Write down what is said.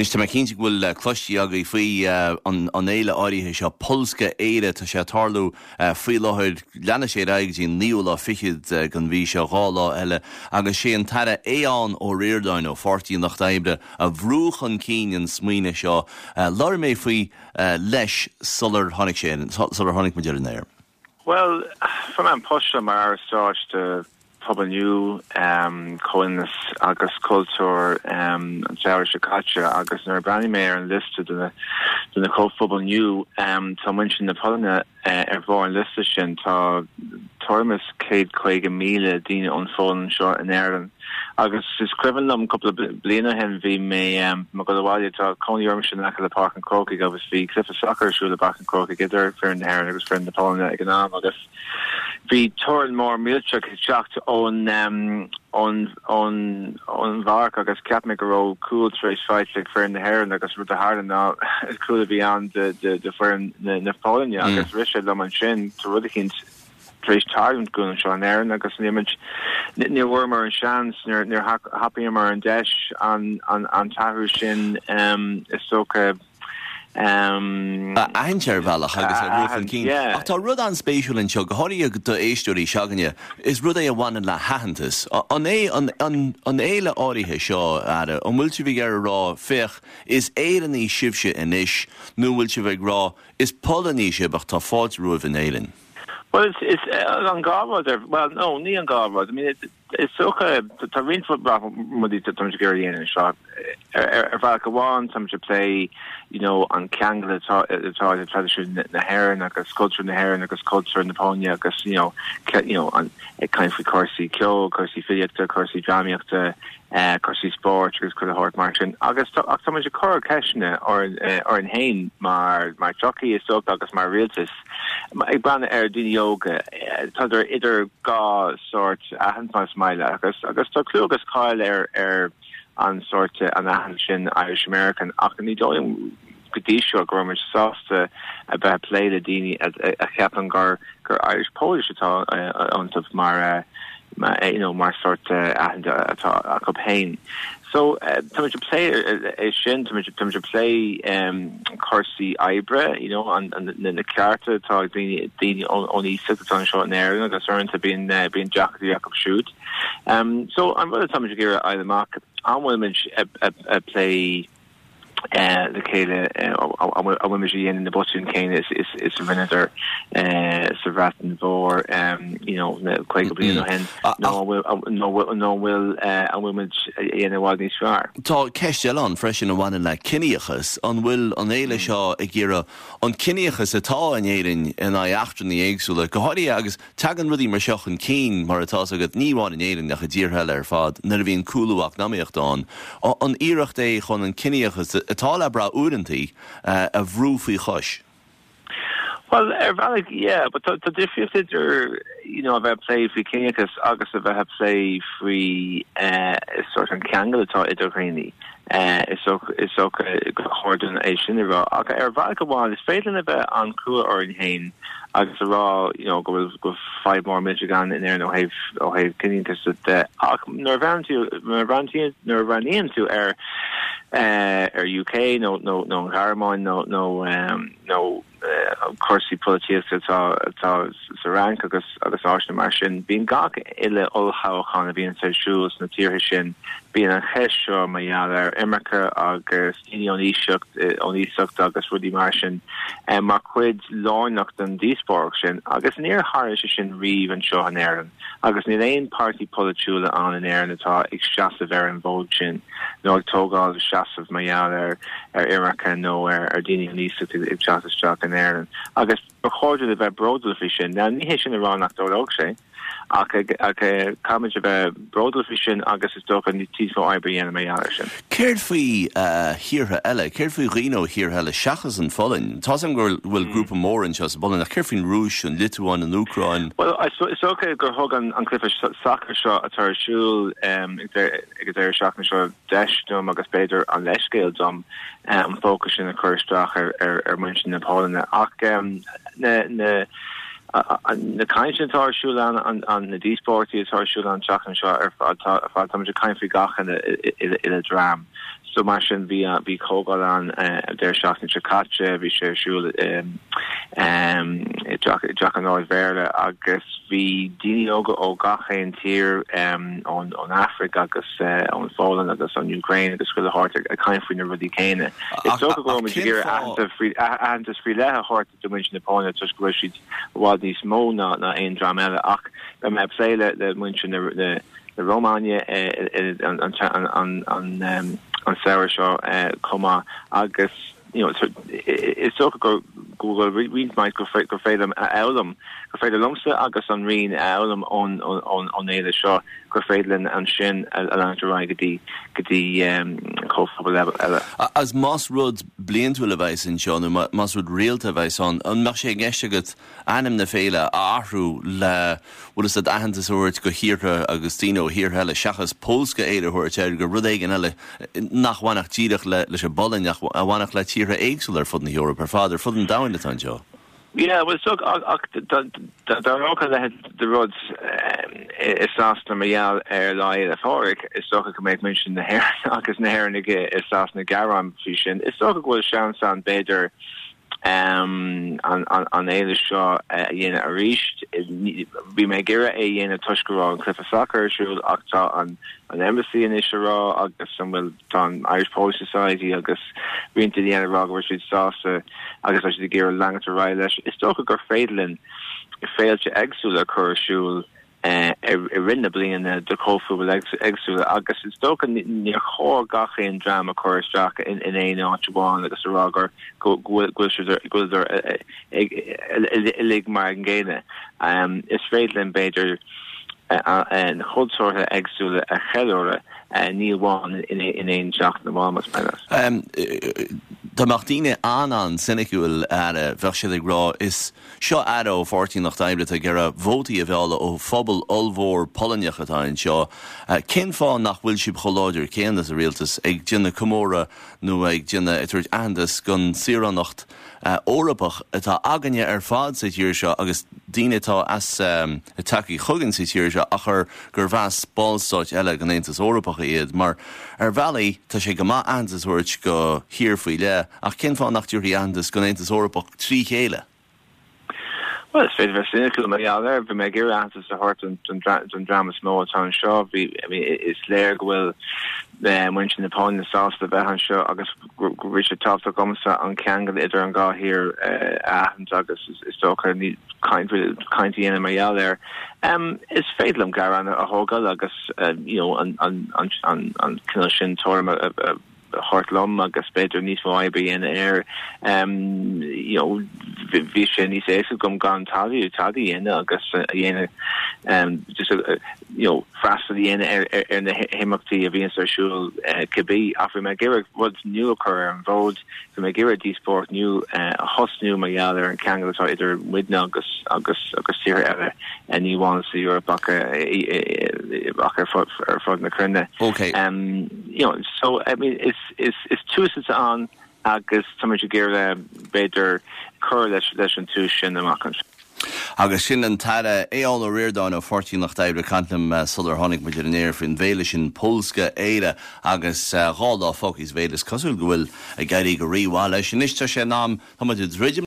Nista me cínte bhfuil cloistí aga faoi an éile áirithe seo polsca éire tá sé tarlú faoi láthir leanna sé aig dín níú lá fichiid gan bhí se gála eile agus sé an taire éán ó réirdáin ó 14 nach daibre a bhrúch an cín smaoine seo láir mé faoi leis sular tháinig sé sular tháinig mo deireadh néir. Well, from an posta mar stáiste Pobl New, Coinnas agus cultúr an Seir Chicago agus nar brani mé an liste duna Pobl New tá muinsin na Polna bhór an liste sin tá Thomas Cade Craig Mila Dina on phone seo in Ireland. Agus is criven them couple of blina hen vi me Magolawali to Coney Ormishin nach the park and croaky agus vi cliff of soccer shoe the back and croaky get there for in the hair was friend the Poland econom agus vi torn more milchuk shocked on Vark agus Capmicro cool trace fight like for in the hair and agus with the hard and now it's cool beyond the for in the Poland agus Richard Lamon Shin to Rudikins Trace Targent gun Sean Aaron agus an image near Wormer and Shans near Happy and Dash on Tahu Shin Isoka Einseir bhealach agus a rúfan cín. Ach tá rud an spéisiúil in seo go háirí do éistúirí seaganne is rud é a bhhaine le hahantas. An éile áirithe seo ara an bhfuil bhí ar rá fech is éan í sibse inis nó bhfuil bheith rá is polaní sibach tá fáilt ruamh in éileann. Well, it's on Garvard. Well, no, ni on Garvard. I mean, it's okay. The ring football muddy to Tom Gary and shot. Valkawan, some should play, you know, on Kangla. It's all the tradition in the hair and like a sculpture in the hair and like a sculpture in the Ponya. Because you know, on a kind of Corsi Kyo, Corsi Filiacta, Corsi Jamiacta, Corsi Sport, because could have heart marching. August, some of the Cora Keshna or in Hain, my jockey is so August my realtis. My brand Dini yoga. T'other either ga sort a hand my smile. August to Klugas Kyle on sort an Ahanshin Irish American. Akani doing Kadisha Gromage soft about play the Dini at a Kapangar Irish Polish at all on top of my sort a campaign. So to play a shin to play Corsi Ibra, you know, and the character talk the only sit on short in there, that's earned to being Jack Jacob shoot. So I'm going to tell you here either mark I'm women play the Kayla a women in the Butchin Kane is a Venator Savrat and Vor you know quite no hen no will a women in a Wagner Star. Tá ceistel an freisin a bhhaine le cineachas an bhfuil an éile seo ag ggéire an cineachas atá an éireann in achtraí éagsúla go háirí agus tagan rudí mar seach an cín mar atá agad níháin in éireann nach a ddíorthaile ar fad nar a bhíon coolúach náíocht an iirecht é chun an cineachas atá le bra úrantaí a bhrúfaí chois. Well, yeah, but the difference is, you know, about play free Kenyakas, August of have play free sort of Kangal to Idorini. It's okay, Horton a Shinira. Okay, Valkawan is failing about on cool or in Hain. August raw, you know, go 5 more Michigan in there. No have Kenyakas that Nervanian to UK. No Harmon. No. Of course, he politics it's rank agus Arsenal Martian being gawk ille ulha chana being said shoes na tirhishin being a hesho mayala America agus only sucked agus Rudy Martian and Marquid lawn knocked them desportion agus near Harishin Reeve and Sean Aaron agus Nilain party politichula on an air and it's excessive air and volchin no togal excessive mayala America nowhere or Dini only sucked excessive stock in there agus recorded about broadel fishing now ni hishin around after okay comment about broadel fishing agus is dog and teeth for IBN and my Irish cared for here ella cared for Reno here hella shachas and fallen Tosam will group of more in just bullen a careful Rouge and Lithuan and Ukraine. Well it's okay go hug on Cliff soccer shot at our shul there shocking shot dash dum agus better on less scale dum focusing a curse stock or mentioning Poland the kind of shul on the D sporty is our shul on shocking shot or kind of gach in a dram. so mar sin vi kogel an der Schachten Chakache vi sé Schule Jack an Verle agus vi Dinoga o gaché tier on Africa agus on Poland agus on Ukraine agus skulle hart a kind fo rudi kéine. It's so go gear an fri le hart dimension opponent just go wat die smo na ein dramelle ach me psele de munchen the Romania on Sarah Shaw comma agus it's so go Google read might go them elum go fe lumsa agus on reen elum on the Shaw go fedlin and shin along gedi level as Moss Road blint will advice in Sean Moss Road real advice on mar sé gesiget anim na féile ahrú le what is that ahantas go hira Agustino here helle shachas Polska éidir hort go rudéigen elle nachwanach tíirech le se bolin wanach le tíre éagsuler fud na Europe per father fudden down it on Joe. Yeah, well, so there are the roads is last na Mayal Lai the Forik is so can make mention the hair agus na hair nige is last na Garam fishin is so go Shan San Bader on Eilish Shaw yena reached we may gira a yena Tushkara and Cliff Soccer shul Octa on an embassy in Ishara agus some will on Irish Polish Society agus went to the end of Rog Richard Sauce agus actually gira lang to Rylesh it's so go Fadelin failed to exula Cur shul rinably in the Kofu will exula agus it's stoken near Hor Gachi drama chorus jack in a Archibald agus a Roger Gulder Lig Margana it's Fadelin Bader and hold sort of exula a Hellora Neil Wan in a jack the Malmas Menas. Da Martine an Senecuil verselig ra is seo ado 14 nach daimle a gera voti avela o fobal olvor polynjachatain seo kin fa nach wilship chologer ken as a realtas ag jinna Comora no ag jinna etert andas gun siranacht Orabach eta aganya fad sit hier seo agus dineta as taki chuggin sit hier seo achar gurvas balsot ela ganentas Orabach iad mar valley ta sé gama andas word go hier fuile ach kin fa nach dúri andas ganentas Orabach trí chéile. Well, it's very cynical, but yeah, there, but my gear answers the heart and drama small town show. I mean, it's Lairg will mention the point the sauce the Behan show. August Richard Top to come on Kangal either and go here. And August is so kind of in my yell there. It's Fadelum Garan a Hogal August on Kilshin Torm Hortlum agus Peter níos mó be in air vi sé ní sé gom gan tadi in agus just frasta in the himachty of Vinstarshul Kibi after me give what's new occur and vote to me give D sport new host new Mayala and Kangal either midna agus here and you want to see Europe backer for the Krinde. Okay. So I mean it's two sets on agus tamid gira better cur leis two shin the makan. Agus sin an tada all reardáin ó 14 nach daimre cantam sular honnig muidir an éir fin bhéile sin Polska éire agus gála fógis bhéiles cosúil gohfuil a gairí go ríomháil leis sin istar sé nám tá muidir